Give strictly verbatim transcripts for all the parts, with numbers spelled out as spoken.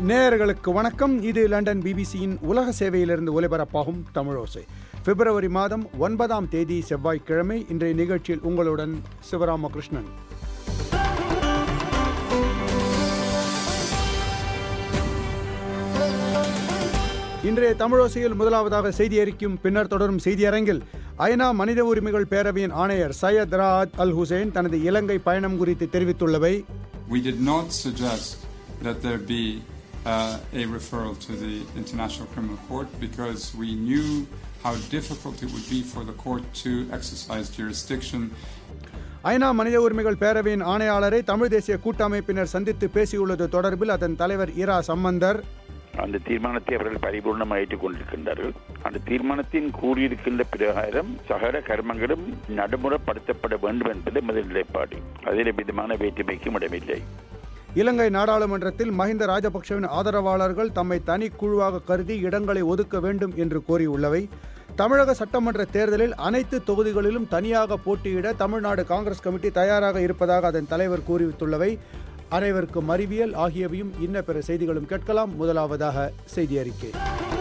நேயர்களுக்கு வணக்கம். இது லண்டன் பிபிசியின் உலக சேவையிலிருந்து ஒலிபரப்பாகும் தமிழோசை. பிப்ரவரி மாதம் ஒன்பதாம் தேதி செவ்வாய்க்கிழமை. இன்றைய நிகழ்ச்சியில் உங்களுடன் சிவராமகிருஷ்ணன். இன்றைய தமிழோசையில் முதலாவதாக செய்தி அறிக்கும் பின்னர் தொடரும் செய்தியரங்கில் ஐநா மனித உரிமைகள் பேரவையின் ஆணையர் சையத் ராஅத் அல் ஹுசைன் தனது இலங்கை பயணம் குறித்து தெரிவித்துள்ளவை. We did not suggest that there be uh, a referral to the International Criminal Court because we knew how difficult it would be for the court to exercise jurisdiction. ஐநா மனித உரிமைகள் பேரவையின் ஆணையாளரை தமிழ் தேசிய கூட்டமைப்பினர் சந்தித்து பேசியுள்ளது தொடர்பில் அதன் தலைவர் இரா சம்பந்தர், அந்த தீர்மானத்தை அவர்கள் பரிபூர்ணமாக ஏற்றுக் கொண்டிருக்கின்றார்கள். அந்த தீர்மானத்தின் கூறியிருக்கின்ற பிரகாரம் சகல கர்மங்களும் நடைமுறைப்படுத்தப்பட வேண்டும் என்பது முதல் நிலைப்பாடு. அதில் விதமான வேற்றுமைக்கும் இடமில்லை. இலங்கை நாடாளுமன்றத்தில் மஹிந்த ராஜபக்சவின் ஆதரவாளர்கள் தம்மை தனி குழுவாக கருதி இடங்களை ஒதுக்க வேண்டும் என்று கோரியுள்ளவை. தமிழக சட்டமன்ற தேர்தலில் அனைத்து தொகுதிகளிலும் தனியாக போட்டியிட தமிழ்நாடு காங்கிரஸ் கமிட்டி தயாராக இருப்பதாக அதன் தலைவர் கூறிவித்துள்ளவை. அனைவருக்கும் அறிவியல் ஆகியவையும் இன்ன பிற செய்திகளும் கேட்கலாம். முதலாவதாக செய்தி அறிக்கை.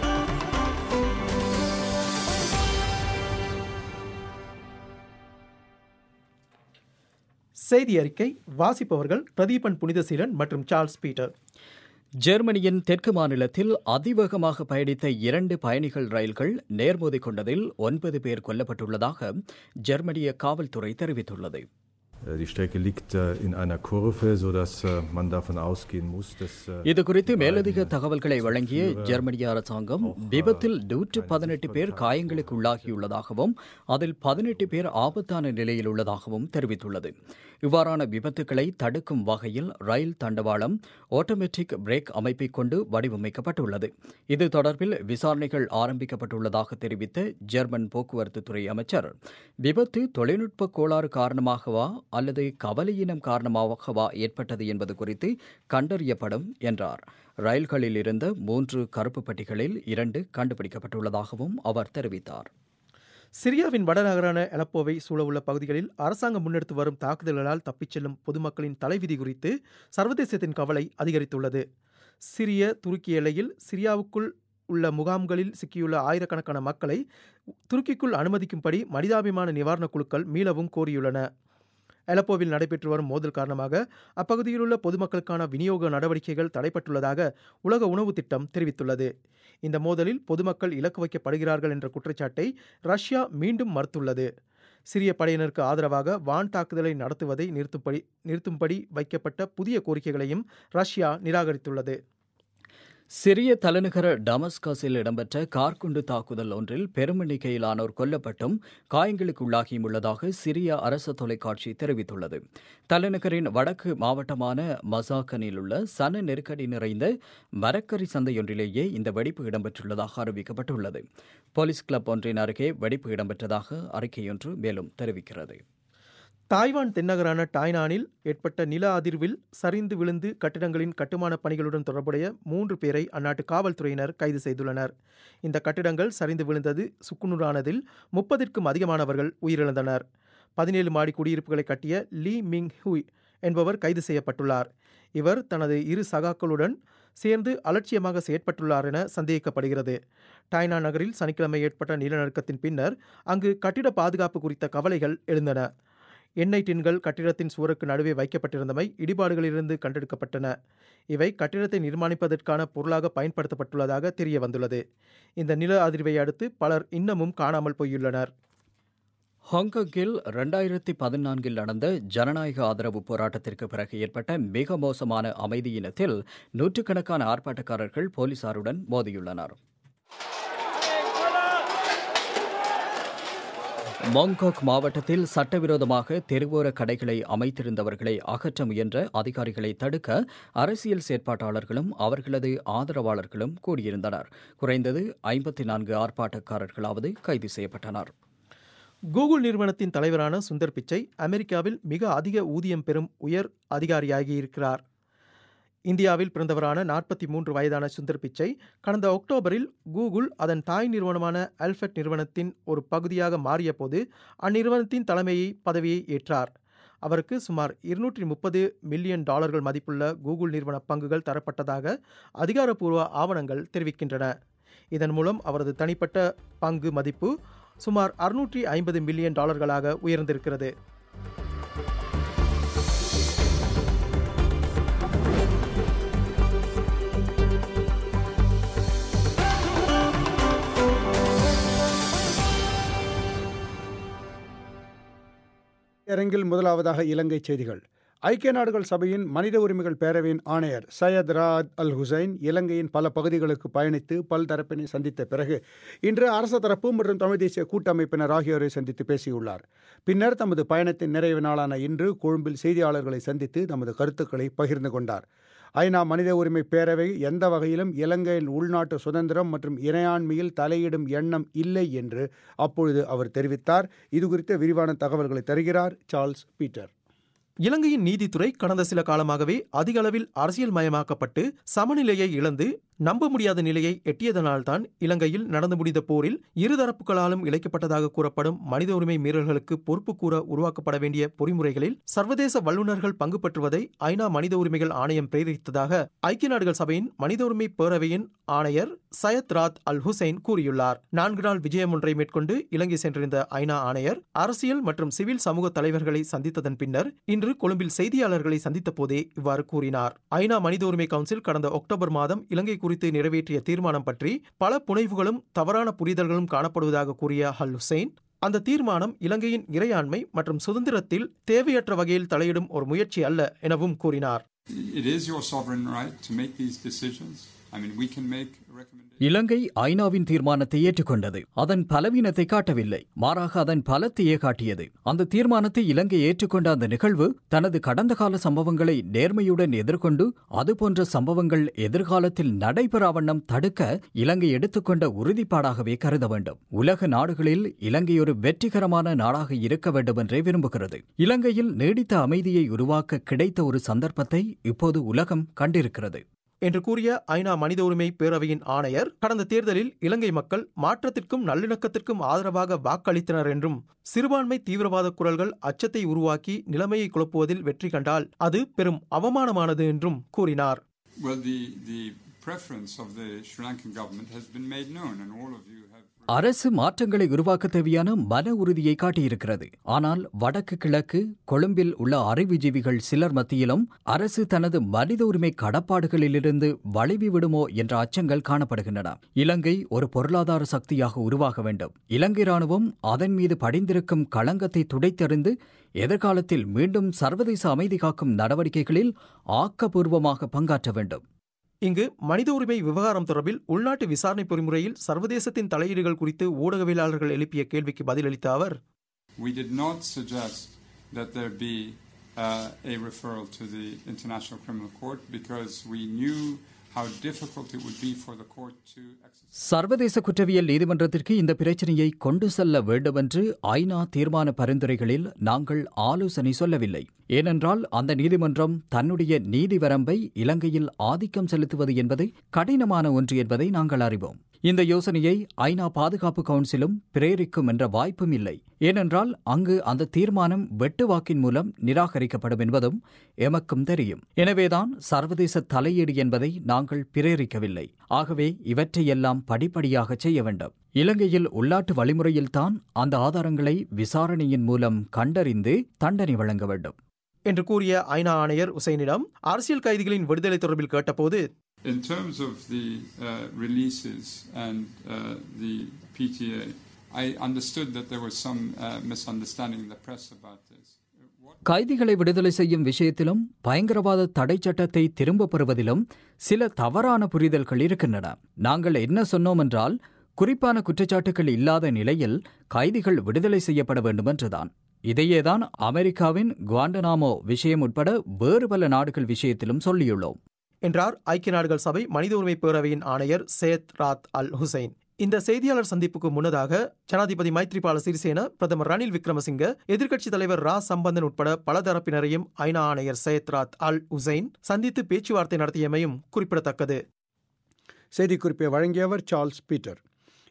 செய்தி அறிக்கை வாசிப்பவர்கள் பிரதீபன் புனிதசீலன் மற்றும் சார்ல்ஸ் பீட்டர். ஜெர்மனியின் தெற்கு மாநிலத்தில் அதிவேகமாக பயணித்த இரண்டு பயணிகள் ரயில்கள் நேர்மோதிக் கொண்டதில் ஒன்பது பேர் கொல்லப்பட்டுள்ளதாக ஜெர்மனிய காவல்துறை தெரிவித்துள்ளது. Die Strecke liegt in einer Kurve, sodass man davon ausgehen muss, dass இது குறித்து மேலதிக தகவல்களை வழங்கிய ஜெர்மனிய அரசாங்கம் விபத்தில் நூற்று பதினெட்டு பேர் காயங்களுக்கு உள்ளாகியுள்ளதாகவும் அதில் பதினெட்டு பேர் ஆபத்தான நிலையில் உள்ளதாகவும் தெரிவித்துள்ளது. இவ்வாறான விபத்துக்களை தடுக்கும் வகையில் ரயில் தண்டவாளம் ஆட்டோமேட்டிக் பிரேக் அமைப்பை கொண்டு வடிவமைக்கப்பட்டுள்ளது. இது தொடர்பில் விசாரணைகள் ஆரம்பிக்கப்பட்டுள்ளதாக தெரிவித்த ஜெர்மன் போக்குவரத்து துறை அமைச்சர், விபத்து தொழில்நுட்ப கோளாறு காரணமாகவா அல்லது கவலையினம் காரணமாகவா ஏற்பட்டது என்பது குறித்து கண்டறியப்படும் என்றார். ரயில்களில் இருந்த மூன்று கருப்பு பெட்டிகளில் இரண்டு கண்டுபிடிக்கப்பட்டுள்ளதாகவும் அவர் தெரிவித்தார். சிரியாவின் வடநகரான அலப்போவை சூழவுள்ள பகுதிகளில் அரசாங்கம் முன்னெடுத்து வரும் தாக்குதல்களால் தப்பிச் செல்லும் பொதுமக்களின் தலைவிதி குறித்து சர்வதேசத்தின் கவலை அதிகரித்துள்ளது. சிரிய துருக்கி எல்லையில் சிரியாவுக்குள் உள்ள முகாம்களில் சிக்கியுள்ள ஆயிரக்கணக்கான மக்களை துருக்கிக்குள் அனுமதிக்கும்படி மனிதாபிமான நிவாரணக் குழுக்கள் மீளவும் கோரியுள்ளன. அலப்போவில் நடைபெற்று வரும் மோதல் காரணமாக அப்பகுதியில் உள்ள பொதுமக்களுக்கான விநியோக நடவடிக்கைகள் தடைப்பட்டுள்ளதாக உலக உணவு திட்டம் தெரிவித்துள்ளது. இந்த மோதலில் பொதுமக்கள் இலக்கு வைக்கப்படுகிறார்கள் என்ற குற்றச்சாட்டை ரஷ்யா மீண்டும் மறுத்துள்ளது. சிரிய படையினருக்கு ஆதரவாக வான் தாக்குதலை நடத்துவதை நிறுத்தும்படி நிறுத்தும்படி வைக்கப்பட்ட புதிய கோரிக்கைகளையும் ரஷ்யா நிராகரித்துள்ளது. சிரிய தலைநகர டமஸ்கஸில் இடம்பெற்ற கார்குண்டு தாக்குதல் ஒன்றில் பெரும் எண்ணிக்கையிலானோர் கொல்லப்பட்டும் காயங்களுக்குள்ளாகியும் உள்ளதாக சிரிய அரசு தொலைக்காட்சி தெரிவித்துள்ளது. தலைநகரின் வடக்கு மாவட்டமான மசாக்கனில் உள்ள சன நெருக்கடி நிறைந்த மரக்கறி சந்தையொன்றிலேயே இந்த வெடிப்பு இடம்பெற்றுள்ளதாக அறிவிக்கப்பட்டுள்ளது. போலீஸ் கிளப் ஒன்றின் அருகே வெடிப்பு இடம்பெற்றதாக அறிக்கையொன்று மேலும் தெரிவிக்கிறது. தாய்வான் தென்னகரான டாய்னானில் ஏற்பட்ட நில அதிர்வில் சரிந்து விழுந்து கட்டிடங்களின் கட்டுமான பணிகளுடன் தொடர்புடைய மூன்று பேரை அந்நாட்டு காவல்துறையினர் கைது செய்துள்ளனர். இந்த கட்டிடங்கள் சரிந்து விழுந்தது சுக்குநூறானதில் முப்பதிற்கும் அதிகமானவர்கள் உயிரிழந்தனர். பதினேழு மாடி குடியிருப்புகளை கட்டிய லீ மிங் ஹுய் என்பவர் கைது செய்யப்பட்டுள்ளார். இவர் தனது இரு சகாக்களுடன் சேர்ந்து அலட்சியமாக செயற்பட்டுள்ளார் என சந்தேகிக்கப்படுகிறது. டாய்னா நகரில் சனிக்கிழமை ஏற்பட்ட நிலநடுக்கத்தின் பின்னர் அங்கு கட்டிட பாதுகாப்பு குறித்த கவலைகள் எழுந்தன. எண்ணெய் டின்கள் கட்டிடத்தின் சுவருக்கு நடுவே வைக்கப்பட்டிருந்தமை இடிபாடுகளிலிருந்து கண்டெடுக்கப்பட்டன. இவை கட்டிடத்தை நிர்மாணிப்பதற்கான பொருளாக பயன்படுத்தப்பட்டுள்ளதாக தெரிய வந்துள்ளது. இந்த நில அதிர்வை அடுத்து பலர் இன்னமும் காணாமல் போயுள்ளனர். ஹாங்காங்கில் இரண்டாயிரத்தி பதினான்கில் நடந்த ஜனநாயக ஆதரவு போராட்டத்திற்கு பிறகு ஏற்பட்ட மிக மோசமான அமைதியினத்தில் நூற்றுக்கணக்கான ஆர்ப்பாட்டக்காரர்கள் போலீசாருடன் மோதியுள்ளனர். மாங்காக் மாவட்டத்தில் சட்டவிரோதமாக தெருவோர கடைகளை அமைத்திருந்தவர்களை அகற்ற முயன்ற அதிகாரிகளை தடுக்க அரசியல் செயற்பாட்டாளர்களும் அவர்களது ஆதரவாளர்களும் கூடியிருந்தனர். குறைந்தது ஐம்பத்தி நான்கு ஆர்ப்பாட்டக்காரர்களாவது கைது செய்யப்பட்டனர். கூகுள் நிறுவனத்தின் தலைவரான சுந்தர் பிச்சை அமெரிக்காவில் மிக அதிக ஊதியம் பெறும் உயர் அதிகாரியாகியிருக்கிறார். இந்தியாவில் பிறந்தவரான நாற்பத்தி மூன்று வயதான சுந்தர் பிச்சை கடந்த அக்டோபரில் கூகுள் அதன் தாய் நிறுவனமான அல்பட் நிறுவனத்தின் ஒரு பகுதியாக மாறிய போது அந்நிறுவனத்தின் தலைமையை பதவியை ஏற்றார். அவருக்கு சுமார் இருநூற்றி முப்பது மில்லியன் டாலர்கள் மதிப்புள்ள கூகுள் நிறுவன பங்குகள் தரப்பட்டதாக அதிகாரப்பூர்வ ஆவணங்கள் தெரிவிக்கின்றன. இதன் மூலம் அவரது தனிப்பட்ட பங்கு மதிப்பு சுமார் அறுநூற்றி ஐம்பது மில்லியன் டாலர்களாக உயர்ந்திருக்கிறது. அரங்கில் முதலாவதாக இலங்கை செய்திகள். ஐக்கிய நாடுகள் சபையின் மனித உரிமைகள் பேரவையின் ஆணையர் சையத் ராத் அல் ஹுசைன் இலங்கையின் பல பகுதிகளுக்கு பயணித்து பல்தரப்பினை சந்தித்த பிறகு இன்று அரச தரப்பு மற்றும் தமிழ் தேசிய கூட்டமைப்பினர் ஆகியோரை சந்தித்து பேசியுள்ளார். பின்னர் தமது பயணத்தின் நிறைவு நாளான இன்று கொழும்பில் செய்தியாளர்களை சந்தித்து தமது கருத்துக்களை பகிர்ந்து கொண்டார். ஐநா மனித உரிமை பேரவை எந்த வகையிலும் இலங்கையின் உள்நாட்டு சுதந்திரம் மற்றும் இறையாண்மையில் தலையிடும் எண்ணம் இல்லை என்று அப்பொழுது அவர் தெரிவித்தார். இதுகுறித்த விரிவான தகவல்களை தருகிறார் சார்ல்ஸ் பீட்டர். இலங்கையின் நீதித்துறை கடந்த சில காலமாகவே அதிக அளவில் அரசியல் மயமாக்கப்பட்டு சமநிலையை இழந்து நம்ப முடியாத நிலையை எட்டியதனால்தான் இலங்கையில் நடந்து முடிந்த போரில் இருதரப்புகளாலும் இழைக்கப்பட்டதாக கூறப்படும் மனித உரிமை மீறல்களுக்கு பொறுப்பு கூற உருவாக்கப்பட வேண்டிய பொறிமுறைகளில் சர்வதேச வல்லுநர்கள் பங்கு பெற்றுவதை ஐநா மனித உரிமைகள் ஆணையம் பிரேரித்ததாக ஐக்கிய நாடுகள் சபையின் மனித உரிமை பேரவையின் ஆணையர் சையத் ராத் அல் ஹுசைன் கூறியுள்ளார். நான்கு நாள் விஜயம் ஒன்றை மேற்கொண்டு இலங்கை சென்றிருந்த ஐநா ஆணையர் அரசியல் மற்றும் சிவில் சமூக தலைவர்களை சந்தித்ததன் பின்னர் இன்று கொழும்பில் செய்தியாளர்களை சந்தித்த போதே இவ்வாறு கூறினார். ஐநா மனித உரிமை கவுன்சில் கடந்த அக்டோபர் மாதம் இலங்கை குறித்து நிறைவேற்றிய தீர்மானம் பற்றி பல புனைவுகளும் தவறான புரிதல்களும் காணப்படுவதாக கூறிய அல் ஹுசைன், அந்த தீர்மானம் இலங்கையின் இறையாண்மை மற்றும் சுதந்திரத்தில் தேவையற்ற வகையில் தலையிடும் ஒரு முயற்சி அல்ல எனவும் கூறினார். இலங்கை ஐநாவின் தீர்மானத்தை ஏற்றுக்கொண்டது. அதன் பலவீனத்தை காட்டவில்லை, மாறாக அதன் பலத்தையே காட்டியது. அந்த தீர்மானத்தை இலங்கை ஏற்றுக்கொண்ட அந்த நிகழ்வு தனது கடந்த கால சம்பவங்களை நேர்மையுடன் எதிர்கொண்டு அதுபோன்ற சம்பவங்கள் எதிர்காலத்தில் நடைபெறா வண்ணம் தடுக்க இலங்கை எடுத்துக்கொண்ட உறுதிப்பாடாகவே கருத வேண்டும். உலக நாடுகளில் இலங்கை ஒரு வெற்றிகரமான நாடாக இருக்க வேண்டும் என்றே விரும்புகிறது. இலங்கையில் நீடித்த அமைதியை உருவாக்க கிடைத்த ஒரு சந்தர்ப்பத்தை இப்போது உலகம் கண்டிருக்கிறது என்று கூறிய ஐநா மனித உரிமை பேரவையின் ஆணையர், கடந்த தேர்தலில் இலங்கை மக்கள் மாற்றத்திற்கும் நல்லிணக்கத்திற்கும் ஆதரவாக வாக்களித்தனர் என்றும் சிறுபான்மை தீவிரவாத குரல்கள் அச்சத்தை உருவாக்கி நிலைமையை குழப்புவதில் வெற்றி கண்டால் அது பெரும் அவமானமானது என்றும் கூறினார். Well, the, the preference of the Sri Lankan government has been made known and all of you have... அரசு மாற்றங்களை உருவாக்க தேவையான மன உறுதியை காட்டியிருக்கிறது. ஆனால் வடக்கு கிழக்கு கொழும்பில் உள்ள அறிவுஜீவிகள் சிலர் மத்தியிலும் அரசு தனது மனித உரிமை கடப்பாடுகளிலிருந்து வளைவி விடுமோ என்ற அச்சங்கள் காணப்படுகின்றன. இலங்கை ஒரு பொருளாதார சக்தியாக உருவாக வேண்டும். இலங்கை ராணுவம் அதன் மீது படிந்திருக்கும் களங்கத்தை துடைத்தெறிந்து எதிர்காலத்தில் மீண்டும் சர்வதேச அமைதி காக்கும் நடவடிக்கைகளில் ஆக்கப்பூர்வமாக பங்காற்ற வேண்டும். இங்கு மனித உரிமை விவகாரம் தொடர்பில் உள்நாட்டு விசாரணை பொறிமுறையில் சர்வதேசத்தின் தலையீடுகள் குறித்து ஊடகவியலாளர்கள் எழுப்பிய கேள்விக்கு பதிலளித்த அவர், We did not suggest that there be uh, a referral to the International Criminal Court because we knew how difficult it would be for the court to exercise. சர்வதேச குற்றவியல் நீதிமன்றத்திற்கு இந்த பிரச்சனையை கொண்டு செல்ல வேண்டும் என்று ஐநா தீர்மான பரிந்துரைகளில் நாங்கள் ஆலோசனை சொல்லவில்லை. ஏனென்றால் அந்த நீதிமன்றம் தன்னுடைய நீதி வரம்பை இலங்கையில் ஆதிக்கம் செலுத்துவது என்பது கடினமான ஒன்று என்பதை நாங்கள் அறிவோம். இந்த யோசனையை ஐநா பாதுகாப்பு கவுன்சிலும் பிரேரிக்கும் என்ற வாய்ப்பும் இல்லை. ஏனென்றால் அங்கு அந்த தீர்மானம் வெட்டு வாக்கின் மூலம் நிராகரிக்கப்படும் என்பதும் எமக்கும் தெரியும். எனவேதான் சர்வதேச தலையீடு என்பதை நாங்கள் பிரேரிக்கவில்லை. ஆகவே இவற்றையெல்லாம் படிப்படியாக செய்ய வேண்டும். இலங்கையில் உள்நாட்டு வழிமுறையில்தான் அந்த ஆதாரங்களை விசாரணையின் மூலம் கண்டறிந்து தண்டனை வழங்க வேண்டும் என்று கூறிய ஐநா ஆணையர் உசைனிடம் அரசியல் கைதிகளின் விடுதலை தொடர்பில் கேட்டபோது, In terms of the uh, releases and uh, the P T A, I understood that there was some uh, misunderstanding in the press about this. கைதிகளை விடுதலை செய்யும் விஷயத்திலும் பயங்கரவாத தடை சட்டத்தை திரும்பப் பெறுவதிலும் சில தவறான புரிதல்கள் இருக்கின்றன. நாங்கள் என்ன சொன்னோம் என்றால், குறிப்பான குற்றச்சாட்டுகள் இல்லாத நிலையில் கைதிகள் விடுதலை செய்யப்பட வேண்டும் என்றுதான். இதையேதான் அமெரிக்காவின் குவாண்டனாமோ விஷயம் உட்பட வேறு பல நாடுகள் விஷயத்திலும் சொல்லியுள்ளோம் என்றார் ஐக்கிய நாடுகள் சபை மனித உரிமை பேரவையின் ஆணையர் சையத் ராத் அல் ஹுசைன். இந்த செய்தியாளர் சந்திப்புக்கு முன்னதாக ஜனாதிபதி மைத்ரிபால சிறிசேன, பிரதமர் ரணில் விக்ரமசிங்க, எதிர்க்கட்சித் தலைவர் ரா சம்பந்தன் உட்பட பல தரப்பினரையும் ஐநா ஆணையர் சையத் ராத் அல் ஹுசைன் சந்தித்து பேச்சுவார்த்தை நடத்தியமையும் குறிப்பிடத்தக்கது. செய்திக்குறிப்பை வழங்கியவர் சார்ல்ஸ் பீட்டர்.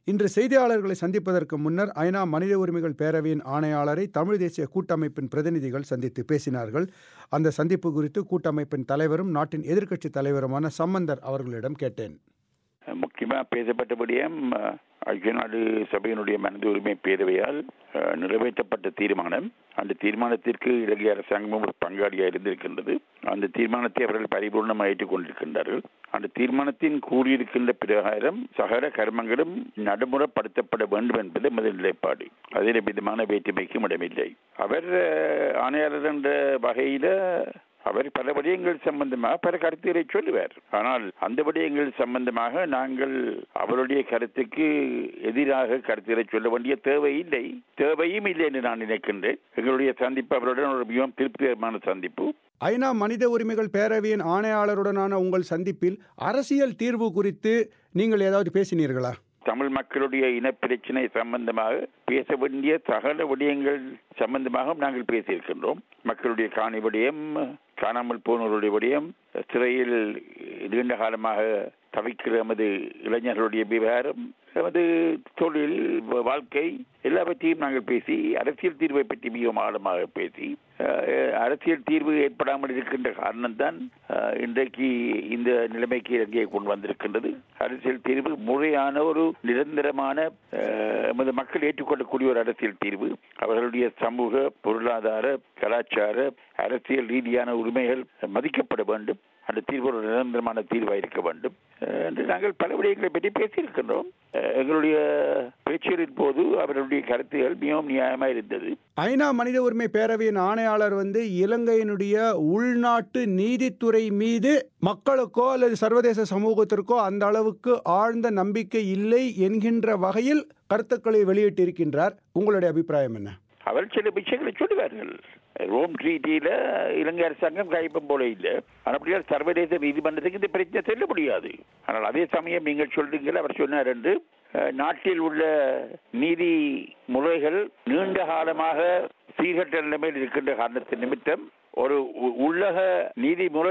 இன்று செய்தியாளர்களை சந்திப்பதற்கு முன்னர் ஐநா மனித உரிமைகள் பேரவையின் ஆணையாளரை தமிழ் தேசிய கூட்டமைப்பின் பிரதிநிதிகள் சந்தித்து பேசினார்கள். அந்த சந்திப்பு குறித்து கூட்டமைப்பின் தலைவரும் நாட்டின் எதிர்க்கட்சி தலைவருமான சம்பந்தர் அவர்களிடம் கேட்டேன். முக்கியமாக பேசப்பட்டபடியும் ஐக்கிய நாடு சபையினுடைய மனித உரிமை பேரவையால் நிறைவேற்றப்பட்ட தீர்மானம், அந்த தீர்மானத்திற்கு இலங்கை அரசாங்கமும் ஒரு பங்காளியாக இருந்திருக்கின்றது. அந்த தீர்மானத்தை அவர்கள் பரிபூர்ணமாக ஏற்றுக்கொண்டிருக்கின்றார்கள். அந்த தீர்மானத்தின் கூறியிருக்கின்ற பிரகாரம் சகல கர்மங்களும் நடைமுறைப்படுத்தப்பட வேண்டும் என்பது முதல் நிலைப்பாடு. அதில் விதமான வேற்றுமைக்கும் இடமில்லை. அவர் ஆணையாளர் என்ற வகையில் அவர் பல விடயங்கள் சம்பந்தமாக பல கருத்துக்களை சொல்லுவார். ஆனால் அந்த விடயங்கள் சம்பந்தமாக நாங்கள் அவருடைய கருத்துக்கு எதிராக கருத்துக்களை சொல்ல வேண்டிய தேவை இல்லை, தேவையும் இல்லை என்று நான் நினைக்கின்றேன். எங்களுடைய சந்திப்பு அவருடன் ஒரு மிகவும் திருப்திகரமான சந்திப்பு. ஐநா மனித உரிமைகள் பேரவையின் ஆணையாளருடனான உங்கள் சந்திப்பில் அரசியல் தீர்வு குறித்து நீங்கள் ஏதாவது பேசினீர்களா? தமிழ் மக்களுடைய இனப்பிரச்சனை சம்பந்தமாக பேச வேண்டிய சகல விடயங்கள் சம்பந்தமாக நாங்கள் பேசியிருக்கின்றோம். மக்களுடைய காணி விடயம், காணாமல் போனவருடைய விடயம், சிறையில் நீண்ட காலமாக தவிக்கிற எமது இளைஞர்களுடைய விவகாரம், எமது தொழில் வாழ்க்கை எல்லாவற்றையும் நாங்கள் பேசி அரசியல் தீர்வை பற்றி மிகவும் ஆழமாக பேசி அரசியல் தீர்வு ஏற்படாமல் இருக்கின்ற காரணம்தான் இன்றைக்கு இந்த நிலைமைக்கு இங்கே கொண்டு வந்திருக்கின்றது. அரசியல் தீர்வு முறையான ஒரு நிரந்தரமான எமது மக்கள் ஏற்றுக்கொள்ளக்கூடிய ஒரு அரசியல் தீர்வு, அவர்களுடைய சமூக பொருளாதார கலாச்சார அரசியல் ரீதியான உரிமைகள் மதிக்கப்பட வேண்டும். அந்த தீர்வு ஒரு நிரந்தரமான தீர்வாக இருக்க வேண்டும் என்று நாங்கள் பல விடயங்களை பற்றி பேசியிருக்கின்றோம். எங்களுடைய பேச்சுகளின் போது அவர்களுடைய கருத்துகள் மிகவும் நியாயமாக இருந்தது. ஐநா மனித உரிமை பேரவையின் ஆணையாளர் வந்து இலங்கையினுடைய உள்நாட்டு நீதித்துறை மீது மக்களுக்கோ அல்லது சர்வதேச சமூகத்திற்கோ அந்த அளவுக்கு ஆழ்ந்த நம்பிக்கை இல்லை என்கின்ற வகையில் கருத்துக்களை வெளியிட்டிருக்கின்றார். உங்களுடைய அபிப்பிராயம் என்ன? அவர் சில விஷயங்களை சொல்லுவார்கள். ரோம் ட்ரீட்டியில இலங்கை அரசாங்கம் கைப்பம் போல இல்லை, அப்படியால் சர்வதேச நீதிமன்றத்துக்கு இந்த பிரச்சனை செல்ல முடியாது. ஆனால் அதே சமயம் நீங்கள் சொல்றீங்கள் அவர் சொன்னார் என்று நாட்டில் உள்ள நீதி முறைகள் நீண்ட காலமாக சீர்கட்ட நிலைமையில் இருக்கின்ற காரணத்தின் நிமித்தம் ஒரு உள்ளக நீதிமுறை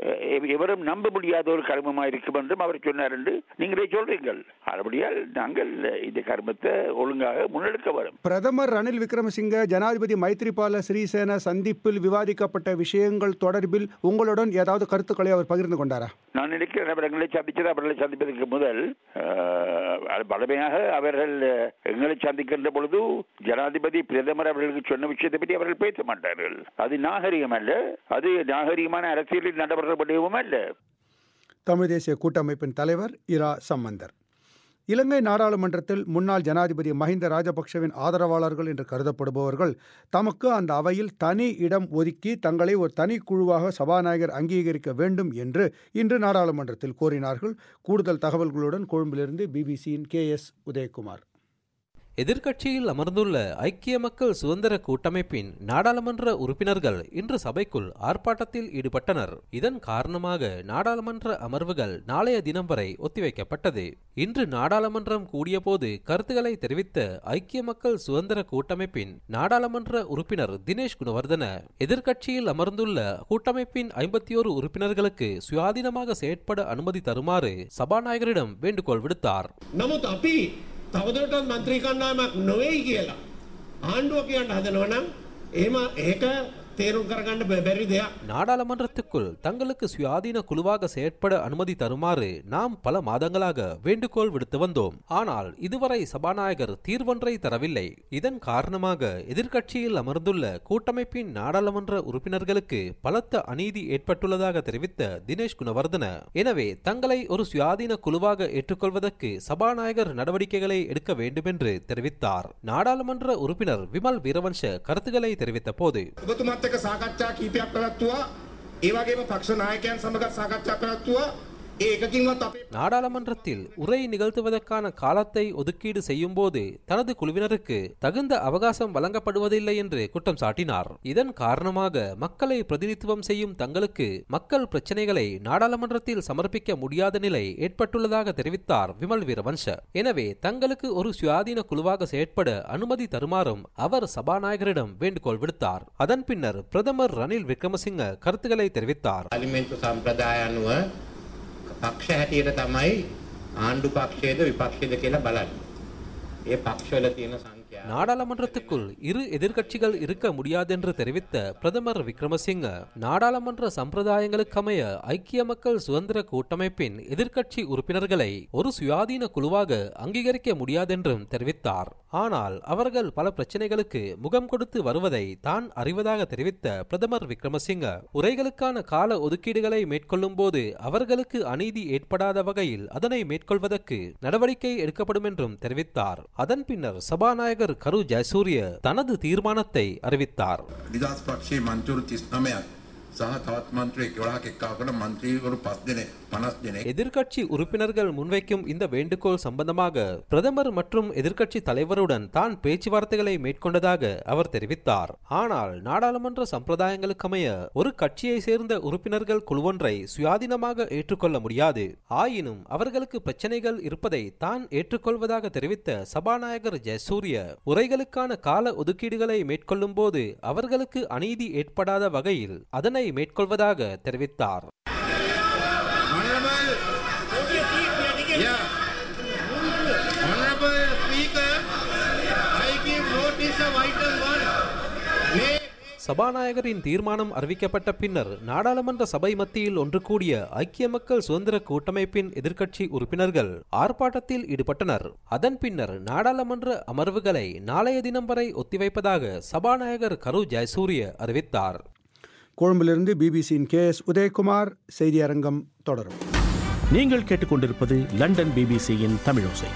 எவரும் நம்ப முடியாத ஒரு கர்மமாக இருக்கும் என்றும் அவர் சொன்னார் என்று நீங்களே சொல்றீங்கள். அப்படியால் நாங்கள் இந்த கர்மத்தை ஒழுங்காக முன்னெடுக்க வேண்டும். பிரதமர் ரணில் விக்ரமசிங்க ஜனாதிபதி மைத்ரிபால சிறிசேன சந்திப்பில் விவாதிக்கப்பட்ட விஷயங்கள் தொடர்பில் உங்களுடன் ஏதாவது கருத்துக்களை அவர் பகிர்ந்து கொண்டாரா? நான் நினைக்கிறேன் அவர்களை சந்தித்தது அவர்களை சந்திப்பதற்கு முதல் பலமையாக அவர்கள் எங்களை சந்திக்கின்ற பொழுது ஜனாதிபதி பிரதமர் அவர்களுக்கு சொன்ன விஷயத்தை பற்றி அவர்கள் பேச மாட்டார்கள். அது நாகரிகம் அல்ல, அது நாகரிகமான அரசியலில் நடைபெறப்படவும் அல்ல. தமிழ் தேசிய கூட்டமைப்பின் தலைவர் இரா சம்பந்தர். இலங்கை நாடாளுமன்றத்தில் முன்னாள் ஜனாதிபதி மஹிந்த ராஜபக்ஷவின் ஆதரவாளர்கள் என்று கருதப்படுபவர்கள் தமக்கு அந்த அவையில் தனி இடம் ஒதுக்கி தங்களை ஒரு தனி குழுவாக சபாநாயகர் அங்கீகரிக்க வேண்டும் என்று இன்று நாடாளுமன்றத்தில் கோரினார்கள். கூடுதல் தகவல்களுடன் கொழும்பிலிருந்து பிபிசியின் கே எஸ் உதயகுமார். எதிர்க்கட்சியில் அமர்ந்துள்ள ஐக்கிய மக்கள் சுதந்திர கூட்டமைப்பின் நாடாளுமன்ற உறுப்பினர்கள் இன்று சபைக்குள் ஆர்ப்பாட்டத்தில் ஈடுபட்டனர். இதன் காரணமாக நாடாளுமன்ற அமர்வுகள் நாளைய தினம் வரை ஒத்திவைக்கப்பட்டது. இன்று நாடாளுமன்றம் கூடியபோது கருத்துக்களை தெரிவித்த ஐக்கிய மக்கள் சுதந்திர கூட்டமைப்பின் நாடாளுமன்ற உறுப்பினர் தினேஷ் குணவர்தன எதிர்க்கட்சியில் அமர்ந்துள்ள கூட்டமைப்பின் ஐம்பத்தி ஓரு உறுப்பினர்களுக்கு சுயாதீனமாக செயற்பட அனுமதி தருமாறு சபாநாயகரிடம் வேண்டுகோள் விடுத்தார். තවදුරටත් මන්ත්‍රී කණ්ඩායමක් නොවේයි කියලා ආණ්ඩුව කියන්න හදනවා නම් එහෙම ඒක தேர்வு கரகண்ட பெரி දෙයක්. நாடாளுமன்றத்துக்குள் தங்களுக்கு சுயாதீன குழுவாக செயற்பட அனுமதி தருமாறு நாம் பல மாதங்களாக வேண்டுகோள் விடுத்து வந்தோம். ஆனால் இதுவரை சபாநாயகர் தீர்வொன்றை தரவில்லை. இதன் காரணமாக எதிர்க்கட்சியில் அமர்ந்துள்ள கூட்டமைப்பின் நாடாளுமன்ற உறுப்பினர்களுக்கு பலத்த அநீதி ஏற்பட்டுள்ளதாக தெரிவித்த தினேஷ் குணவர்தன, எனவே தங்களை ஒரு சுயாதீன குழுவாக ஏற்றுக்கொள்வதற்கு சபாநாயகர் நடவடிக்கைகளை எடுக்க வேண்டும் என்று தெரிவித்தார். நாடாளுமன்ற உறுப்பினர் விமல் வீரவன்ஷ கருத்துக்களை தெரிவித்த போது සාකච්ඡා කීපයක් පැවැත්වුවා. ඒ වගේම පක්ෂ නායකයන් සමග සාකච්ඡා පැවැත්වුවා. நாடாளுமன்றத்தில் உரை நிகழ்த்துவதற்கான காலத்தை ஒதுக்கீடு செய்யும் போது தனது குழுவினருக்கு தகுந்த அவகாசம் வழங்கப்படுவதில்லை என்று குற்றம் சாட்டினார். இதன் காரணமாக மக்களை பிரதிநிதித்துவம் செய்யும் தங்களுக்கு மக்கள் பிரச்சனைகளை நாடாளுமன்றத்தில் சமர்ப்பிக்க முடியாத நிலை ஏற்பட்டுள்ளதாக தெரிவித்தார் விமல் வீரவன்ஷ. எனவே தங்களுக்கு ஒரு சுயாதீன குழுவாக செயற்பட அனுமதி தருமாறும் அவர் சபாநாயகரிடம் வேண்டுகோள் விடுத்தார். அதன் பின்னர் பிரதமர் ரணில் விக்ரமசிங்க கருத்துக்களை தெரிவித்தார். පක්ෂ හැටියට තමයි ආණ්ඩු පක්ෂයේද විපක්ෂයේද කියලා බලන්නේ. ඒ පක්ෂවල තියෙන සංඛ්‍යාව நாடாளுமன்றத்துக்குள் இரு எதிர்க்கட்சிகள் இருக்க முடியாதென்று தெரிவித்த பிரதமர் விக்ரமசிங்க நாடாளுமன்ற சம்பிரதாயங்களுக்கமைய ஐக்கிய மக்கள் சுதந்திர கூட்டமைப்பின் எதிர்க்கட்சி உறுப்பினர்களை ஒரு சுயாதீன குழுவாக அங்கீகரிக்க முடியாதென்றும் தெரிவித்தார். ஆனால் அவர்கள் பல பிரச்சனைகளுக்கு முகம் கொடுத்து வருவதை தான் அறிவதாக தெரிவித்த பிரதமர் விக்ரமசிங்க உரைகளுக்கான கால ஒதுக்கீடுகளை மேற்கொள்ளும் போது அவர்களுக்கு அநீதி ஏற்படாத வகையில் அதனை மேற்கொள்வதற்கு நடவடிக்கை எடுக்கப்படும் என்றும் தெரிவித்தார். அதன் பின்னர் சபாநாயகர் கரு ஜெயசூரிய தனது தீர்மானத்தை அறிவித்தார். නිදහස් පක්ෂයේ මන්ත්‍රීවරු තිස් නවයක් සහ තවත් මන්ත්‍රී එකොළහක් එක්කාවකට මන්ත්‍රීවරු පස් දෙනෙක් පනස් දෙනෙක්. எதிர்க்கட்சி உறுப்பினர்கள் முன்வைக்கும் இந்த வேண்டுகோள் சம்பந்தமாக பிரதமர் மற்றும் எதிர்க்கட்சி தலைவருடன் தான் பேச்சுவார்த்தைகளை மேற்கொண்டதாக அவர் தெரிவித்தார். ஆனால் நாடாளுமன்ற சம்பிரதாயங்களுக்கமைய ஒரு கட்சியை சேர்ந்த உறுப்பினர்கள் குழுவொன்றை சுயாதீனமாக ஏற்றுக்கொள்ள முடியாது. ஆயினும் அவர்களுக்கு பிரச்சனைகள் இருப்பதை தான் ஏற்றுக்கொள்வதாக தெரிவித்த சபாநாயகர் ஜெயசூரிய உரைகளுக்கான கால ஒதுக்கீடுகளை மேற்கொள்ளும் போது அவர்களுக்கு அநீதி ஏற்படாத வகையில் அதனை மேற்கொள்வதாக தெரிவித்தார். சபாநாயகரின் தீர்மானம் அறிவிக்கப்பட்ட பின்னர் நாடாளுமன்ற சபை மத்தியில் ஒன்று கூடிய ஐக்கிய மக்கள் சுதந்திர கூட்டமைப்பின் எதிர்க்கட்சி உறுப்பினர்கள் ஆர்ப்பாட்டத்தில் ஈடுபட்டனர். அதன் பின்னர் நாடாளுமன்ற அமர்வுகளை நாளைய தினம் வரை ஒத்திவைப்பதாக சபாநாயகர் கரு ஜெயசூரிய அறிவித்தார். கொழும்பிலிருந்து பிபிசியின் கே எஸ் உதயகுமார் செய்தி அரங்கம் தொடரும். நீங்கள் கேட்டுக்கொண்டிருப்பது லண்டன் பிபிசியின் தமிழோசை.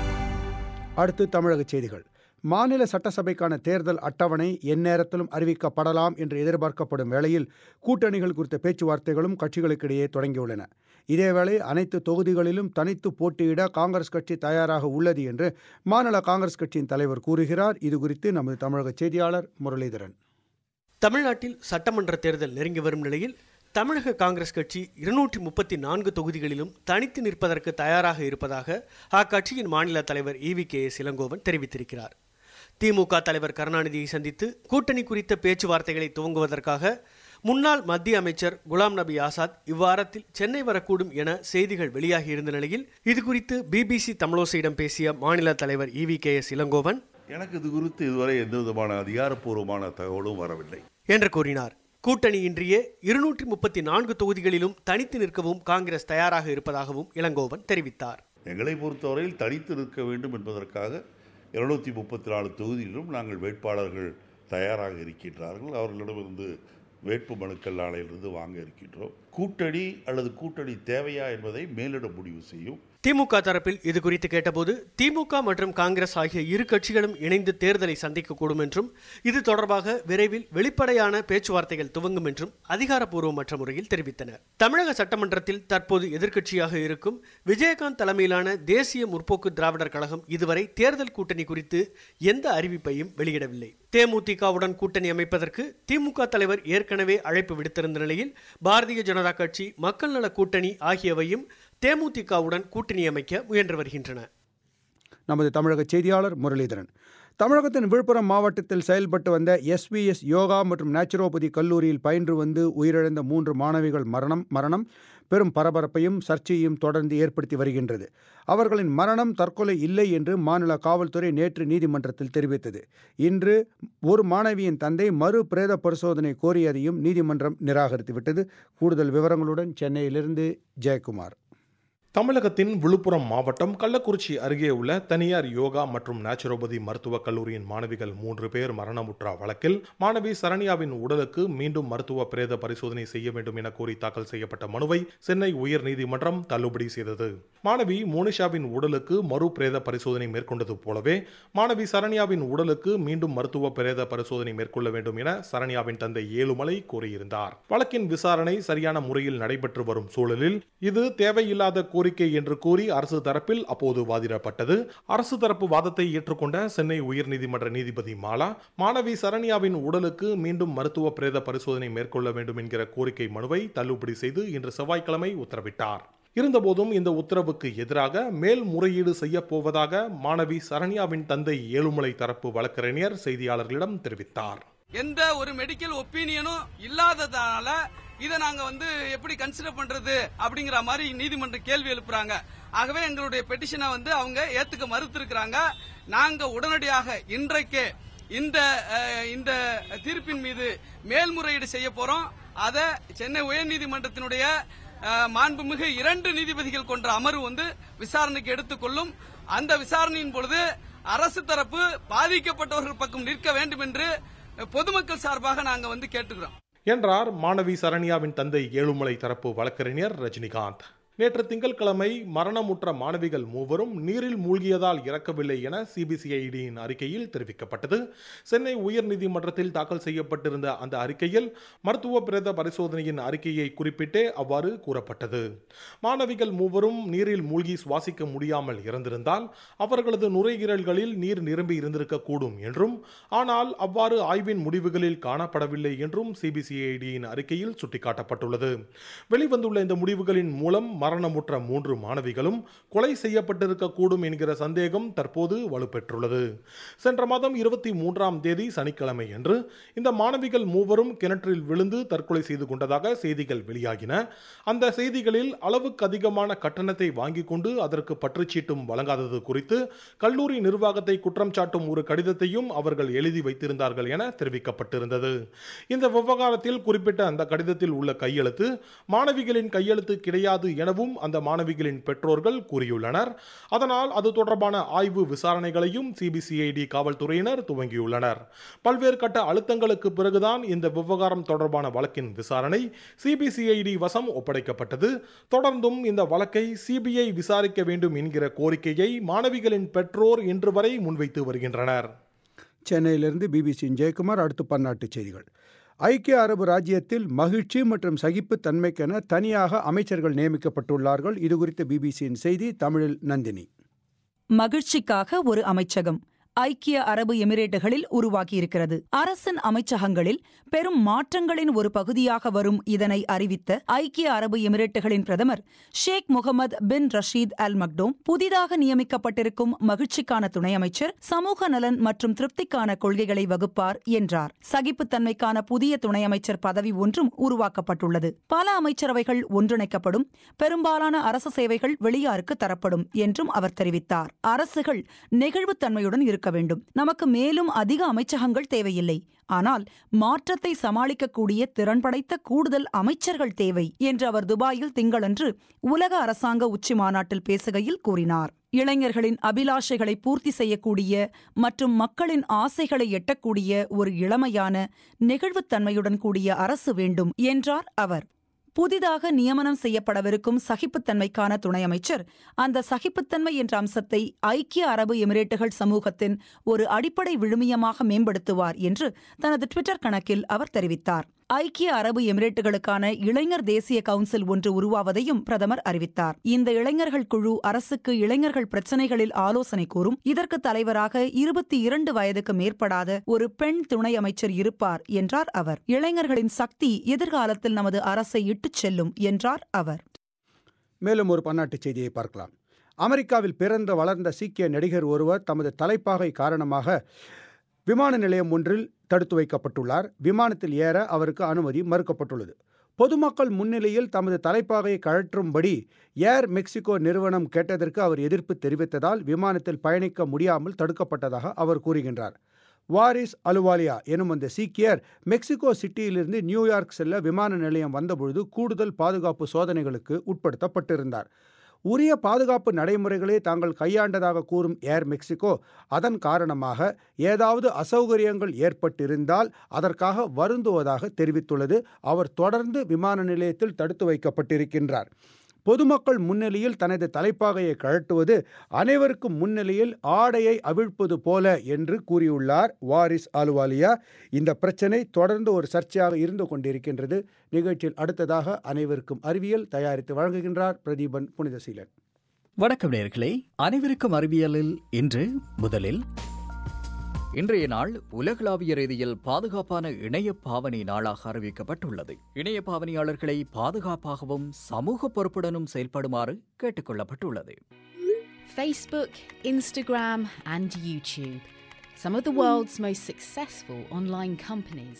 அடுத்து தமிழக செய்திகள். மாநில சட்டசபைக்கான தேர்தல் அட்டவணை எந்நேரத்திலும் அறிவிக்கப்படலாம் என்று எதிர்பார்க்கப்படும் வேளையில் கூட்டணிகள் குறித்த பேச்சுவார்த்தைகளும் கட்சிகளுக்கிடையே தொடங்கியுள்ளன. இதேவேளை அனைத்து தொகுதிகளிலும் தனித்து போட்டியிட காங்கிரஸ் கட்சி தயாராக உள்ளது என்று மாநில காங்கிரஸ் கட்சியின் தலைவர் கூறுகிறார். இதுகுறித்து நமது தமிழக செய்தியாளர் முரளிதரன். தமிழ்நாட்டில் சட்டமன்ற தேர்தல் நெருங்கி வரும் நிலையில் தமிழக காங்கிரஸ் கட்சி இருநூற்றி முப்பத்தி நான்கு தொகுதிகளிலும் தனித்து நிற்பதற்கு தயாராக இருப்பதாக அக்கட்சியின் மாநில தலைவர் ஈவி கே எஸ் இளங்கோவன் தெரிவித்திருக்கிறார். திமுக தலைவர் கருணாநிதியை சந்தித்து கூட்டணி குறித்த பேச்சுவார்த்தைகளை துவங்குவதற்காக முன்னாள் மத்திய அமைச்சர் குலாம் நபி ஆசாத் இவ்வாரத்தில் சென்னை வரக்கூடும் என செய்திகள் வெளியாகியிருந்த நிலையில் இதுகுறித்து பிபிசி தமிழோசையிடம் பேசிய மாநில தலைவர் ஈவி கே எஸ் இளங்கோவன், எனக்கு இது குறித்து இதுவரை எந்த விதமான அதிகாரப்பூர்வமான தகவலும் வரவில்லை என்று கூறினார். கூட்டணியின்றியே இருநூற்றி முப்பத்தி நான்கு தொகுதிகளிலும் தனித்து நிற்கவும் காங்கிரஸ் தயாராக இருப்பதாகவும் இளங்கோவன் தெரிவித்தார். எங்களை பொறுத்தவரையில் தனித்து நிற்க வேண்டும் என்பதற்காக இருநூத்தி முப்பத்தி நாலு தொகுதியிலும் நாங்கள் வேட்பாளர்கள் தயாராக இருக்கின்றார்கள். அவர்களிடமிருந்து வேட்பு மனுக்கள் நாளையிலிருந்து வாங்க இருக்கின்றோம். கூட்டணி அல்லது கூட்டணி தேவையா என்பதை மேலிடம் முடிவு செய்யும். திமுக தரப்பில் இது குறித்து கேட்டபோது திமுக மற்றும் காங்கிரஸ் ஆகிய இரு கட்சிகளும் இணைந்து தேர்தலை சந்திக்கக்கூடும் என்றும் இது தொடர்பாக விரைவில் வெளிப்படையான பேச்சுவார்த்தைகள் துவங்கும் என்றும் அதிகாரப்பூர்வமற்ற முறையில் தெரிவித்தனர். தமிழக சட்டமன்றத்தில் தற்போது எதிர்க்கட்சியாக இருக்கும் விஜயகாந்த் தலைமையிலான தேசிய முற்போக்கு திராவிடர் கழகம் இதுவரை தேர்தல் கூட்டணி குறித்து எந்த அறிவிப்பையும் வெளியிடவில்லை. தேமுதிகவுடன் கூட்டணி அமைப்பதற்கு திமுக தலைவர் ஏற்கனவே அழைப்பு விடுத்திருந்த நிலையில் பாரதிய ஜனதா கட்சி, மக்கள் நல கூட்டணி ஆகியவையும் தேமுதிகவுடன் கூட்டணி அமைக்க முயன்று வருகின்றன. நமது தமிழக செய்தியாளர் முரளிதரன். தமிழகத்தின் விழுப்புரம் மாவட்டத்தில் செயல்பட்டு வந்த எஸ்விஎஸ் யோகா மற்றும் நேச்சுரோபதி கல்லூரியில் பயின்று வந்து உயிரிழந்த மூன்று மாணவிகள் மரணம் மரணம் பெரும் பரபரப்பையும் சர்ச்சையையும் தொடர்ந்து ஏற்படுத்தி வருகின்றது. அவர்களின் மரணம் தற்கொலை இல்லை என்று மாநில காவல்துறை நேற்று நீதிமன்றத்தில் தெரிவித்தது. இன்று ஒரு மாணவியின் தந்தை மறு பிரேத பரிசோதனை கோரியதையும் நீதிமன்றம் நிராகரித்துவிட்டது. கூடுதல் விவரங்களுடன் சென்னையிலிருந்து ஜெயக்குமார். தமிழகத்தின் விழுப்புரம் மாவட்டம் கள்ளக்குறிச்சி அருகே உள்ள தனியார் யோகா மற்றும் நேச்சுரோபதி மருத்துவக் கல்லூரியின் மாணவிகள் மூன்று பேர் மரணமுற்ற வழக்கில் மாணவி சரண்யாவின் உடலுக்கு மீண்டும் மருத்துவ பிரேத பரிசோதனை செய்ய வேண்டும் என கோரி தாக்கல் செய்யப்பட்ட மனுவை சென்னை உயர்நீதிமன்றம் தள்ளுபடி செய்தது. மாணவி மோனிஷாவின் உடலுக்கு மறு பிரேத பரிசோதனை மேற்கொண்டது போலவே மாணவி சரண்யாவின் உடலுக்கு மீண்டும் மருத்துவ பிரேத பரிசோதனை மேற்கொள்ள வேண்டும் என சரண்யாவின் தந்தை ஏழுமலை கோரியிருந்தார். வழக்கின் விசாரணை சரியான முறையில் நடைபெற்று வரும் சூழலில் இது தேவையில்லாத கோரிக்கை என்று கூறி அரசு தரப்பில் அப்போது வாதிடப்பட்டது. அரசு தரப்பு வாதத்தை ஏற்றுக்கொண்ட சென்னை உயர்நீதிமன்ற நீதிபதி மாலா மாணவி சரண்யாவின் உடலுக்கு மீண்டும் மருத்துவ பிரேத பரிசோதனை மேற்கொள்ள வேண்டும் என்கிற கோரிக்கை மனுவை தள்ளுபடி செய்து இன்று செவ்வாய்க்கிழமை உத்தரவிட்டார். இருந்தபோதும் இந்த உத்தரவுக்கு எதிராக மேல்முறையீடு செய்ய போவதாக மாணவி சரண்யாவின் தந்தை ஏழுமலை தரப்பு வழக்கறிஞர் செய்தியாளர்களிடம் தெரிவித்தார். எந்த ஒரு மெடிக்கல் ஒப்பீனியனும் இல்லாததால இதை நாங்க வந்து எப்படி கன்சிடர் பண்றது அப்படிங்கிற மாதிரி நீதிமன்றம் கேள்வி எழுப்புறாங்க. ஆகவே எங்களுடைய பெட்டிஷனை வந்து அவங்க ஏத்துக்க மறுத்திருக்கிறாங்க. நாங்க உடனடியாக இன்றைக்கே இந்த இந்த தீர்ப்பின் மீது மேல்முறையீடு செய்ய போறோம். அதை சென்னை உயர்நீதிமன்றத்தினுடைய மாண்புமிகு இரண்டு நீதிபதிகள் கொண்ட அமர்வு வந்து விசாரணைக்கு எடுத்துக்கொள்ளும். அந்த விசாரணையின் பொழுது அரசு தரப்பு பாதிக்கப்பட்டவர்கள் பக்கம் நிற்க வேண்டும் என்று பொதுமக்கள் சார்பாக நாங்க வந்து கேட்டுக்கிறோம் என்றார் மாணவி சரண்யாவின் தந்தை ஏழுமலை தரப்பு வழக்கறிஞர் ரஜினிகாந்த். நேற்று திங்கட்கிழமை மரணமுற்ற மாணவிகள் மூவரும் நீரில் மூழ்கியதால் இறக்கவில்லை என சிபிசிஐடியின் அறிக்கையில் தெரிவிக்கப்பட்டது. சென்னை உயர்நீதிமன்றத்தில் தாக்கல் செய்யப்பட்டிருந்த அந்த அறிக்கையில் மருத்துவ பிரேத பரிசோதனையின் அறிக்கையை குறிப்பிட்டே அவ்வாறு கூறப்பட்டது. மாணவிகள் மூவரும் நீரில் மூழ்கி சுவாசிக்க முடியாமல் இறந்திருந்தால் அவர்களது நுரையீரல்களில் நீர் நிரம்பி இருந்திருக்கக்கூடும் என்றும், ஆனால் அவ்வாறு ஆய்வின் முடிவுகளில் காணப்படவில்லை என்றும் சிபிசிஐடியின் அறிக்கையில் சுட்டிக்காட்டப்பட்டுள்ளது. வெளிவந்துள்ள இந்த முடிவுகளின் மூலம் மரணமுற்ற மூன்று மாணவிகளும் கொலை செய்யப்பட்டிருக்கக்கூடும் என்கிற சந்தேகம் தற்போது வலுப்பெற்றுள்ளது. சென்ற மாதம் இருபத்தி மூன்றாம் தேதி சனிக்கிழமை அன்று இந்த மாணவிகள் மூவரும் கிணற்றில் விழுந்து தற்கொலை செய்து கொண்டதாக செய்திகள் வெளியாகின. அந்த செய்திகளில் அளவுக்கு அதிகமான கட்டணத்தை வாங்கிக் கொண்டு அதற்கு பற்றுச்சீட்டும் வழங்காதது குறித்து கல்லூரி நிர்வாகத்தை குற்றம் சாட்டும் ஒரு கடிதத்தையும் அவர்கள் எழுதி வைத்திருந்தார்கள் என தெரிவிக்கப்பட்டிருந்தது. இந்த விவகாரத்தில் குறிப்பிட்ட அந்த கடிதத்தில் உள்ள கையெழுத்து மாணவிகளின் கையெழுத்து கிடையாது என அந்த மாணவிகளின் பெற்றோர்கள் கூறியுள்ளனர். அதனால் அது தொடர்பான ஆய்வு விசாரணைகளையும் சிபிசிஐடி காவல்துறையினர் துவங்கியுள்ளனர். பல்வேறு கட்ட அழுத்தங்களுக்கு பிறகுதான் இந்த விவகாரம் தொடர்பான வழக்கின் விசாரணை சிபிசிஐடி வசம் ஒப்படைக்கப்பட்டது. தொடர்ந்தும் இந்த வழக்கை சிபிஐ விசாரிக்க வேண்டும் என்கிற கோரிக்கையை மாணவிகளின் பெற்றோர் இன்று வரை முன்வைத்து வருகின்றனர். சென்னையிலிருந்து பிபிசியின் ஜெயக்குமார். அடுத்து பன்னாட்டு செய்திகள். ஐக்கிய அரபு ராஜ்யத்தில் மகிழ்ச்சி மற்றும் சகிப்புத் தன்மைக்கென தனியாக அமைச்சர்கள் நியமிக்கப்பட்டுள்ளார்கள். இதுகுறித்த பிபிசியின் செய்தி தமிழில் நந்தினி. மகிழ்ச்சிக்காக ஒரு அமைச்சகம் ஐக்கிய அரபு எமிரேட்டுகளில் உருவாகியிருக்கிறது. அரசின் அமைச்சகங்களில் பெரும் மாற்றங்களின் ஒரு பகுதியாக வரும் இதனை அறிவித்த ஐக்கிய அரபு எமிரேட்டுகளின் பிரதமர் ஷேக் முகமது பின் ரஷீத் அல் மக்டோம் புதிதாக நியமிக்கப்பட்டிருக்கும் மகிழ்ச்சிக்கான துணை அமைச்சர் சமூக நலன் மற்றும் திருப்திக்கான கொள்கைகளை வகுப்பார் என்றார். சகிப்புத்தன்மைக்கான புதிய துணை அமைச்சர் பதவி ஒன்றும் உருவாக்கப்பட்டுள்ளது. பல அமைச்சரவைகள் ஒன்றிணைக்கப்படும், பெரும்பாலான அரசு சேவைகள் வெளியாருக்கு தரப்படும் என்றும் அவர் தெரிவித்தார். அரசுகள் நெகிழ்வுத்தன்மையுடன் இருக்க வேண்டும். நமக்கு மேலும் அதிக அமைச்சகங்கள் தேவையில்லை, ஆனால் மாற்றத்தை சமாளிக்கக்கூடிய திறன் படைத்த கூடுதல் அமைச்சர்கள் தேவை என்று அவர் துபாயில் திங்களன்று உலக அரசாங்க உச்சி மாநாட்டில் பேசுகையில் கூறினார். இளைஞர்களின் அபிலாஷைகளை பூர்த்தி செய்யக்கூடிய மற்றும் மக்களின் ஆசைகளை எட்டக்கூடிய ஒரு இளமையான நெகிழ்வுத்தன்மையுடன் கூடிய அரசு வேண்டும் என்றார் அவர். புதிதாக நியமனம் செய்யப்படவிருக்கும் சகிப்புத்தன்மைக்கான துணை அமைச்சர் அந்த சகிப்புத்தன்மை என்ற அம்சத்தை ஐக்கிய அரபு எமிரேட்டுகள் சமூகத்தின் ஒரு அடிப்படை விழுமியமாக மேம்படுத்துவார் என்று தனது ட்விட்டர் கணக்கில் அவர் தெரிவித்தார். ஐக்கிய அரபு எமிரேட்டுகளுக்கான இளைஞர் தேசிய கவுன்சில் ஒன்று உருவாவதையும் பிரதமர் அறிவித்தார். இந்த இளைஞர்கள் குழு அரசுக்கு இளைஞர்கள் பிரச்சினைகளில் ஆலோசனை கூறும். இதற்கு தலைவராக இருபத்தி இரண்டு வயதுக்கு மேற்படாத ஒரு பெண் துணை அமைச்சர் இருப்பார் என்றார் அவர். இளைஞர்களின் சக்தி எதிர்காலத்தில் நமது அரசை இட்டுச் செல்லும் என்றார் அவர். மேலும் ஒரு பன்னாட்டு செய்தியை பார்க்கலாம். அமெரிக்காவில் பிறந்த வளர்ந்த சீக்கிய நடிகர் ஒருவர் தமது தலைப்பாகை காரணமாக விமான நிலையம் ஒன்றில் தடுத்து வைக்கப்பட்டுள்ளார். விமானத்தில் ஏற அவருக்கு அனுமதி மறுக்கப்பட்டுள்ளது. பொதுமக்கள் முன்னிலையில் தமது தலைப்பாகையை கழற்றும்படி ஏர் மெக்சிகோ நிறுவனம் கேட்டதற்கு அவர் எதிர்ப்பு தெரிவித்ததால் விமானத்தில் பயணிக்க முடியாமல் தடுக்கப்பட்டதாக அவர் கூறுகின்றார். வாரிஸ் அலுவாலியா எனும் அந்த சீக்கியர் மெக்சிகோ சிட்டியிலிருந்து நியூயார்க் செல்ல விமான நிலையம் வந்தபொழுது கூடுதல் பாதுகாப்பு சோதனைகளுக்கு உட்படுத்தப்பட்டிருந்தார். உரிய பாதுகாப்பு நடைமுறைகளை தாங்கள் கையாண்டதாக கூறும் ஏர் மெக்சிகோ அதன் காரணமாக ஏதாவது அசௌகரியங்கள் ஏற்பட்டிருந்தால் அதற்காக வருந்துவதாக தெரிவித்துள்ளது. அவர் தொடர்ந்து விமான நிலையத்தில் தடுத்து வைக்கப்பட்டிருக்கின்றார். பொதுமக்கள் முன்னிலையில் தனது தலைப்பாகையை கழட்டுவது அனைவருக்கும் முன்னிலையில் ஆடையை அவிழ்ப்பது போல என்று கூறியுள்ளார் வாரிஸ் அலுவாலியா. இந்த பிரச்சனை தொடர்ந்து ஒரு சர்ச்சையாக இருந்து கொண்டிருக்கின்றது. நிகழ்ச்சியில் அடுத்ததாக அனைவருக்கும் அறிவியல் தயாரித்து வழங்குகின்றார் பிரதீபன் புனிதசீலன். வணக்கம் நேயர்களே, அனைவருக்கும் அறிவியலில் இன்று முதலில் இன்றைய நாள் உலகளாவிய ரீதியில் பாதுகாப்பான இணைய பாவனை நாளாக அறிவிக்கப்பட்டுள்ளது. இணைய பாவனையாளர்களை பாதுகாப்பாகவும் சமூக பொறுப்புடனும் செயல்படுமாறு கேட்டுக் கொள்ளப்பட்டுள்ளது. Facebook, Instagram and YouTube, some of the world's most successful online companies.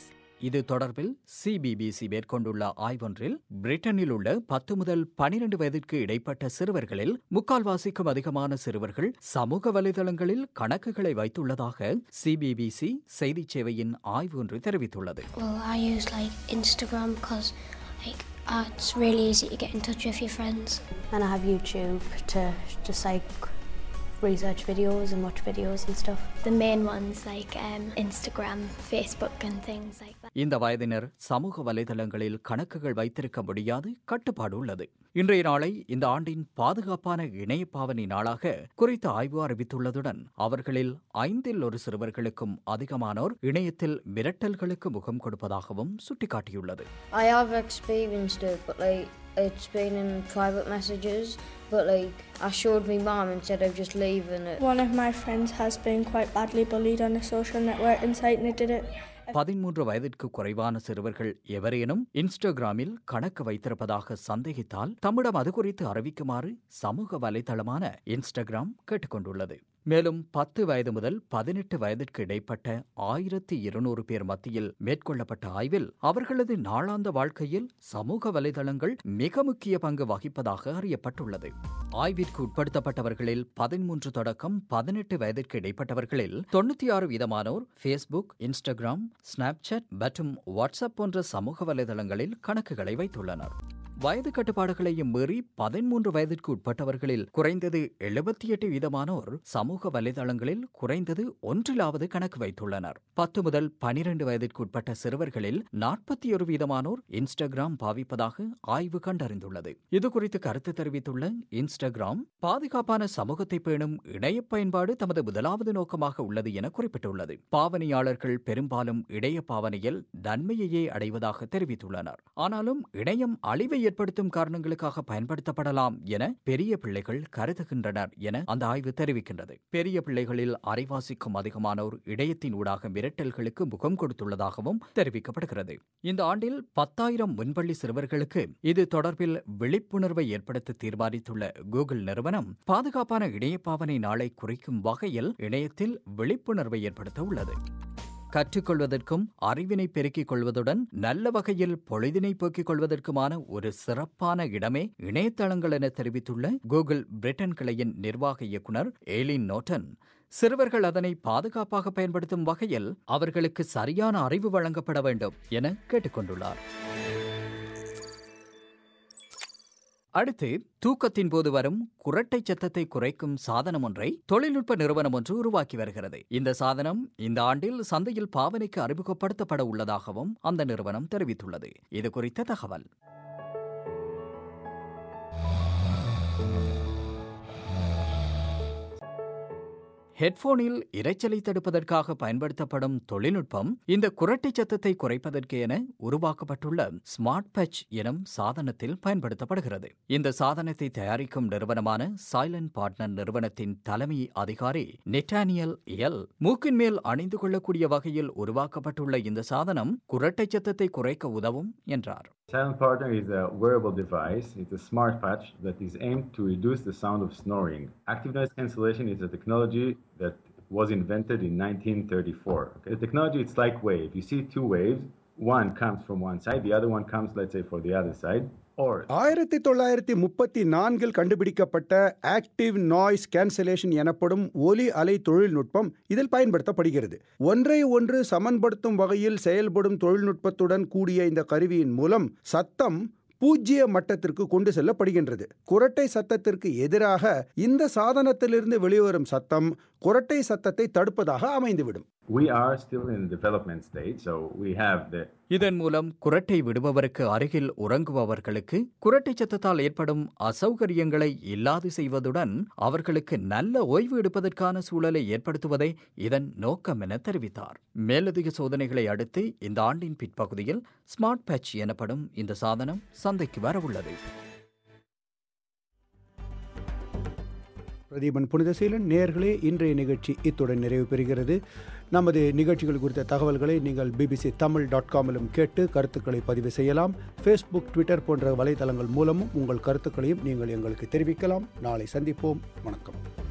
இது தொடர்பில் சிபிபிசி மேற்கொண்டுள்ள ஆய்வொன்றில் பிரிட்டனில் உள்ள பத்து முதல் பனிரெண்டு வயதிற்கு இடைப்பட்ட சிறுவர்களில் முக்கால்வாசிக்கும் அதிகமான சிறுவர்கள் சமூக வலைதளங்களில் கணக்குகளை வைத்துள்ளதாக சிபிபிசி செய்திச் சேவையின் ஆய்வு ஒன்று தெரிவித்துள்ளது. Well, I use like Instagram because like uh, it's really easy to get in touch with your friends. And I have YouTube to just like research videos and watch videos and stuff. The main ones like um, Instagram, Facebook and things like that. இந்த வயதினர் சமூக வலைதளங்களில் கணக்குகள் வைத்திருக்க முடியாது கட்டுப்பாடு உள்ளது. இன்றைய நாளை இந்த ஆண்டின் பாதுகாப்பான இணைய பாவனை நாளாக குறித்த ஆய்வு அறிவித்துள்ளதுடன் அவர்களில் ஐந்தில் ஒரு சிறுவர்களுக்கும் அதிகமானோர் இணையத்தில் மிரட்டல்களுக்கு முகம் கொடுப்பதாகவும் சுட்டிக்காட்டியுள்ளது. I have experienced it, but like it's been in private messages, but like I showed my mom instead of just leaving it. One of my friends has been quite badly bullied on a social networking site and it did it. பதிமூன்று வயதிற்கு குறைவான சிறுவர்கள் எவரேனும் இன்ஸ்டாகிராமில் கணக்கு வைத்திருப்பதாக சந்தேகித்தால் தம்மிடம் அது குறித்து அறிவிக்குமாறு சமூக வலைதளமான இன்ஸ்டாகிராம் கேட்டுக்கொண்டுள்ளது. மேலும் பத்து வயது முதல் பதினெட்டு வயதிற்கு இடைப்பட்ட ஆயிரத்தி இருநூறு பேர் மத்தியில் மேற்கொள்ளப்பட்ட ஆய்வில் அவர்களது நாளாந்த வாழ்க்கையில் சமூக வலைதளங்கள் மிக முக்கிய பங்கு வகிப்பதாக அறியப்பட்டுள்ளது. ஆய்விற்கு உட்படுத்தப்பட்டவர்களில் பதிமூன்று தொடக்கம் பதினெட்டு வயதிற்கு இடைப்பட்டவர்களில் தொண்ணூத்தி ஆறு வீதமானோர் ஃபேஸ்புக், இன்ஸ்டாகிராம், ஸ்னாப்சாட் மற்றும் வாட்ஸ்அப் போன்ற சமூக வலைதளங்களில் கணக்குகளை வைத்துள்ளனர். வயது கட்டுப்பாடுகளையும் மீறி பதிமூன்று வயதிற்கு உட்பட்டவர்களில் குறைந்தது எழுபத்தி எட்டு வீதமானோர் சமூக வலைதளங்களில் குறைந்தது ஒன்றிலாவது கணக்கு வைத்துள்ளனர். பத்து முதல் பனிரெண்டு வயதிற்கு உட்பட்ட சிறுவர்களில் நாற்பத்தி ஒரு வீதமானோர் இன்ஸ்டாகிராம் பாவிப்பதாக ஆய்வு கண்டறிந்துள்ளது. இதுகுறித்து கருத்து தெரிவித்துள்ள இன்ஸ்டாகிராம், பாதுகாப்பான சமூகத்தை பேணும் இணைய பயன்பாடு தமது முதலாவது நோக்கமாக உள்ளது என குறிப்பிட்டுள்ளது. பாவனையாளர்கள் பெரும்பாலும் இணைய பாவனையில் நன்மையையே அடைவதாக தெரிவித்துள்ளனர். ஆனாலும் இணையம் அழிவை ஏற்படுத்தும் காரணங்களுக்காக பயன்படுத்தப்படலாம் என பெரிய பிள்ளைகள் கருதுகின்றனர் என அந்த ஆய்வு தெரிவிக்கின்றது. பெரிய பிள்ளைகளில் அரைவாசிக்கும் அதிகமானோர் இணையத்தின் ஊடாக மிரட்டல்களுக்கு முகம் கொடுத்துள்ளதாகவும் தெரிவிக்கப்படுகிறது. இந்த ஆண்டில் பத்தாயிரம் முன்பள்ளி சிறுவர்களுக்கு இது தொடர்பில் விழிப்புணர்வை ஏற்படுத்த தீர்மானித்துள்ள கூகுள் நிறுவனம் பாதுகாப்பான இணைய பாவனை நாளை குறிக்கும் வகையில் இணையத்தில் விழிப்புணர்வை ஏற்படுத்த உள்ளது. கற்றுக்கொள்வதற்கும் அறிவினை பெருக்கிக் கொள்வதுடன் நல்ல வகையில் பொழுதினை போக்கிக் கொள்வதற்குமான ஒரு சிறப்பான இடமே இணையதளங்கள் என தெரிவித்துள்ள கூகுள் பிரிட்டன் கிளையின் நிர்வாக இயக்குநர் ஏலின் நோட்டன், சிறுவர்கள் அதனை பாதுகாப்பாக பயன்படுத்தும் வகையில் அவர்களுக்கு சரியான அறிவு வழங்கப்பட வேண்டும் என கேட்டுக்கொண்டுள்ளார். அடுத்து, தூக்கத்தின் போது வரும் குரட்டை சத்தத்தை குறைக்கும் சாதனம் ஒன்றை தொழில்நுட்ப நிறுவனம் ஒன்று உருவாக்கி வருகிறது. இந்த சாதனம் இந்த ஆண்டில் சந்தையில் பாவனைக்கு அறிமுகப்படுத்தப்பட உள்ளதாகவும் அந்த நிறுவனம் தெரிவித்துள்ளது. இது குறித்த தகவல். ஹெட்போனில் இரைச்சலை தடுப்பதற்காக பயன்படுத்தப்படும் தொழில்நுட்பம் இந்த குரட்டை சத்தத்தை குறைப்பதற்கு என உருவாக்கப்பட்டுள்ள ஸ்மார்ட் பட்ச் எனும் சாதனத்தில் பயன்படுத்தப்படுகிறது. இந்த சாதனத்தை தயாரிக்கும் நிறுவனமான சைலண்ட் பார்ட்னர் நிறுவனத்தின் தலைமை அதிகாரி நெட்டானியல் எல் மூக்கின் மேல் அணிந்து கொள்ளக்கூடிய வகையில் உருவாக்கப்பட்டுள்ள இந்த சாதனம் குரட்டை சத்தத்தை குறைக்க உதவும் என்றார். Silent Partner is a wearable device. It's a smart patch that is aimed to reduce the sound of snoring. Active noise cancellation is a technology that was invented in nineteen thirty-four. Okay? The technology, it's like wave. You see two waves. One comes from one side, the other one comes, let's say, for the other side. ஆயிரத்தி தொள்ளாயிரத்தி முப்பத்தி நான்கில் கண்டுபிடிக்கப்பட்ட active noise cancellation எனப்படும் ஒலி அலை தொழில்நுட்பம் இதில் பயன்படுத்தப்படுகிறது. ஒன்றை ஒன்று சமன்படுத்தும் வகையில் செயல்படும் தொழில்நுட்பத்துடன் கூடிய இந்த கருவியின் மூலம் சத்தம் பூஜ்ஜிய மட்டத்திற்கு கொண்டு செல்லப்படுகின்றது. குரட்டை சத்தத்திற்கு எதிராக இந்த சாதனத்திலிருந்து வெளிவரும் சத்தம் குரட்டை சத்தத்தை தடுப்பதாக அமைந்துவிடும். We are still in the development stage, so we have the இதன் மூலம் குரட்டை விடுபவருக்கு அருகில் உறங்குபவர்களுக்கு குரட்டை சத்தத்தால் ஏற்படும் அசௌகரியங்களை இல்லாது செய்வதுடன் அவர்களுக்கு நல்ல ஓய்வு எடுப்பதற்கான சூழலை ஏற்படுத்துவதே இதன் நோக்கம் என தெரிவித்தார். மேலதிக சோதனைகளை அடுத்து இந்த ஆண்டின் பிற்பகுதியில் ஸ்மார்ட் பட்ச் எனப்படும் இந்த சாதனம் சந்தைக்கு வரவுள்ளது. பிரதீபன் புனிதசீலன். நேயர்களே, இன்றைய நிகழ்ச்சி இத்துடன் நிறைவு பெறுகிறது. நமது நிகழ்ச்சிகள் குறித்த தகவல்களை நீங்கள் பிபிசி தமிழ் டாட் காமிலும் கேட்டு கருத்துக்களை பதிவு செய்யலாம். ஃபேஸ்புக், ட்விட்டர் போன்ற வலைதளங்கள் மூலமும் உங்கள் கருத்துக்களையும் நீங்கள் எங்களுக்கு தெரிவிக்கலாம். நாளை சந்திப்போம். வணக்கம்.